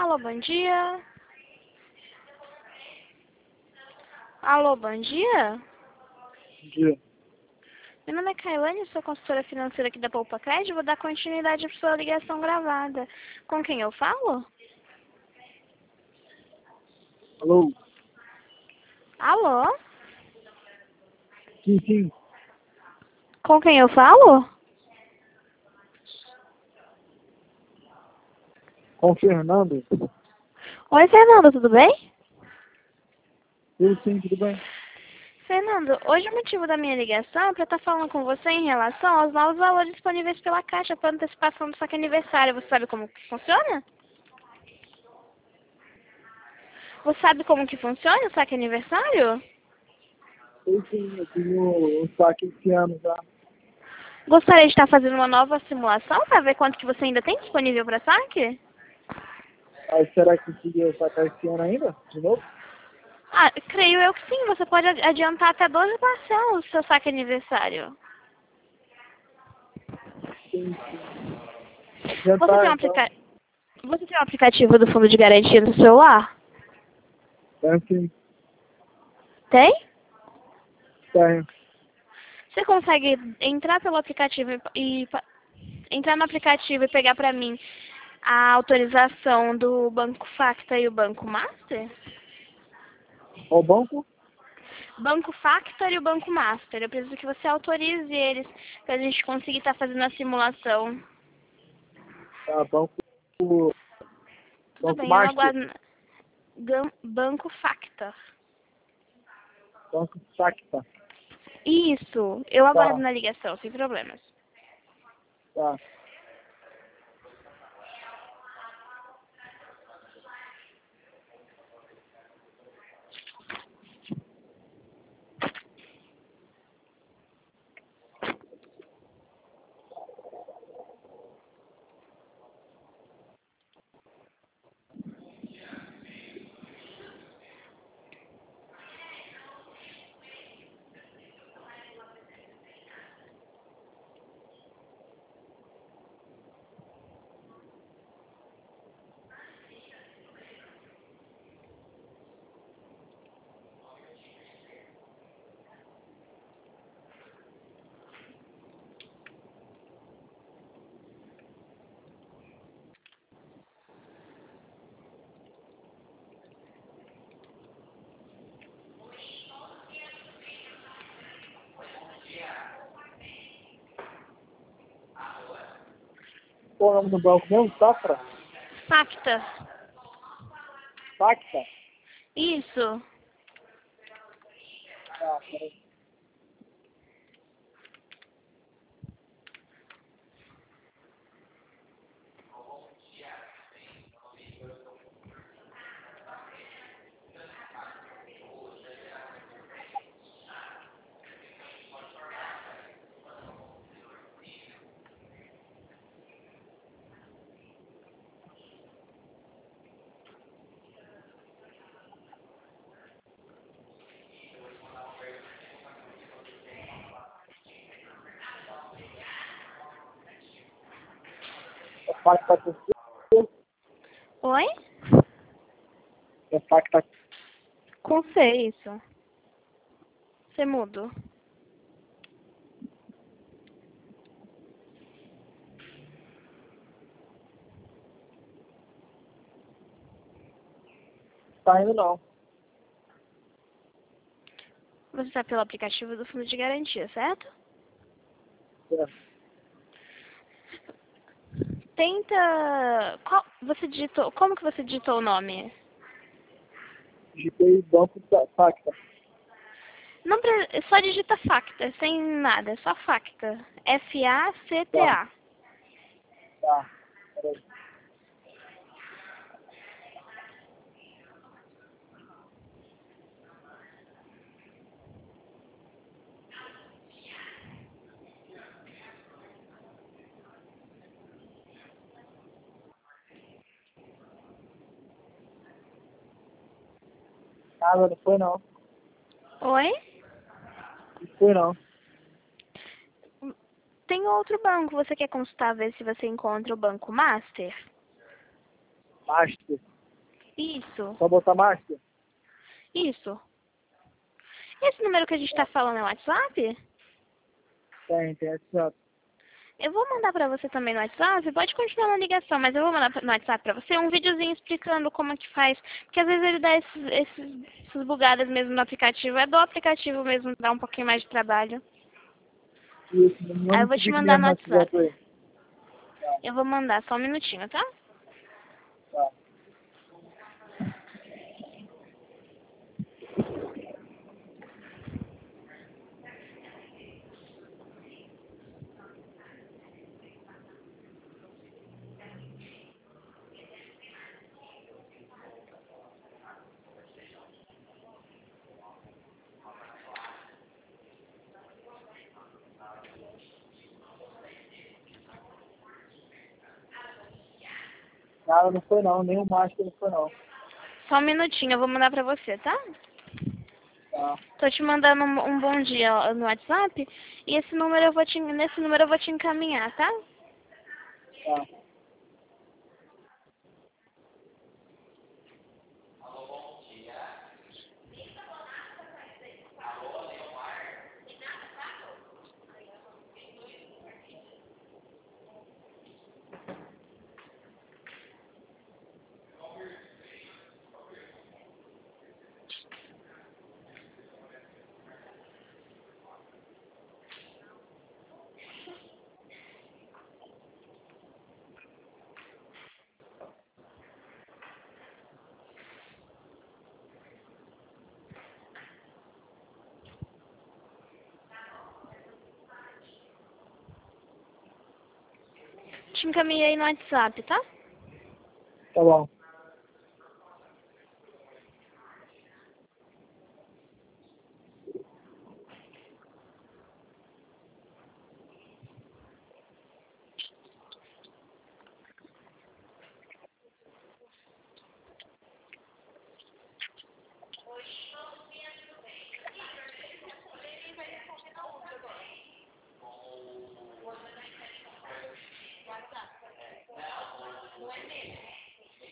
Alô, bom dia. Alô, bom dia. Bom dia. Meu nome é Kailane, sou consultora financeira aqui da Poupa Crédito. Vou dar continuidade para sua ligação gravada. Com quem eu falo? Alô? Alô? Sim. Com quem eu falo? Com o Fernando? Oi, Fernando, tudo bem? Sim, tudo bem? Fernando, hoje o motivo da minha ligação é para estar falando com você em relação aos novos valores disponíveis pela Caixa para antecipação do saque aniversário. Você sabe como que funciona? Você sabe como que funciona o saque aniversário? Sim, eu tenho um saque esse ano já. Gostaria de estar fazendo uma nova simulação para ver quanto que você ainda tem disponível para saque? Mas será que conseguiu sacar esse ano ainda? De novo? Ah, creio eu que sim. Você pode adiantar até 12 parcelas o seu saque aniversário. Sim. Você tem Adiantar, então. Você tem um aplicativo do Fundo de Garantia no celular? Sim, Tem? tenho. Você consegue entrar pelo aplicativo entrar no aplicativo e pegar para mim a autorização do Banco Facta e o Banco Master? Ao banco? Banco Factor e o Banco Master. Eu preciso que você autorize eles para a gente conseguir estar fazendo a simulação. Tá, Tudo banco bem, eu Master? aguardo. Banco Factor. Banco Sacta. Isso, eu aguardo Tá, na ligação, sem problemas. tá. Qual o nome do banco mesmo? Safra? Facta. Sacta? Isso. Tá, peraí. É Sacta com C? Oi? É Sacta. Com C, isso. Você mudo. Tá indo não. Você está pelo aplicativo do Fundo de Garantia, certo? É. Tenta... Como que você digitou o nome? Digitei banco Sacta. Não, só digita Facta, sem nada, só Facta. Tá, F-A-C-T-A. tá. Peraí. Nada, não foi não. Oi? Não foi não. Tem outro banco. Você quer consultar, ver se você encontra o Banco Master? Master. Isso, Só botar Márcia? isso. Esse número que a gente tá falando é o WhatsApp? Tem WhatsApp. Eu vou mandar pra você também no WhatsApp, pode continuar na ligação, mas eu vou mandar no WhatsApp pra você um videozinho explicando como é que faz. Porque às vezes ele dá essas bugadas mesmo no aplicativo. É do aplicativo mesmo, dá um pouquinho mais de trabalho. Isso, Aí eu manda vou esse te vídeo mandar mesmo no no WhatsApp WhatsApp. aí. Tá, Eu vou mandar, só um minutinho, tá? tá. Cara, não foi não, nem o Márcia não foi não. Só um minutinho, eu vou mandar pra você, tá? Tá, Tô te mandando um bom dia no WhatsApp e nesse número eu vou te encaminhar, tá? tá. Te encaminhei no WhatsApp, tá? Tá bom.